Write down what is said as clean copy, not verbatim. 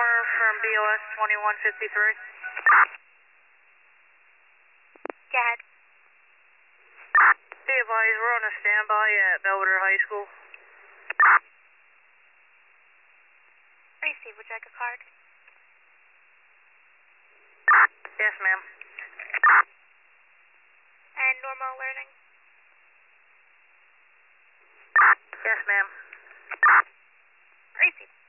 corner from BOS 2153. Go ahead. Be advised, we're on a standby at Belvedere High School. Receive, would you like a card? Yes, ma'am. And normal learning? Yes, ma'am. Receive.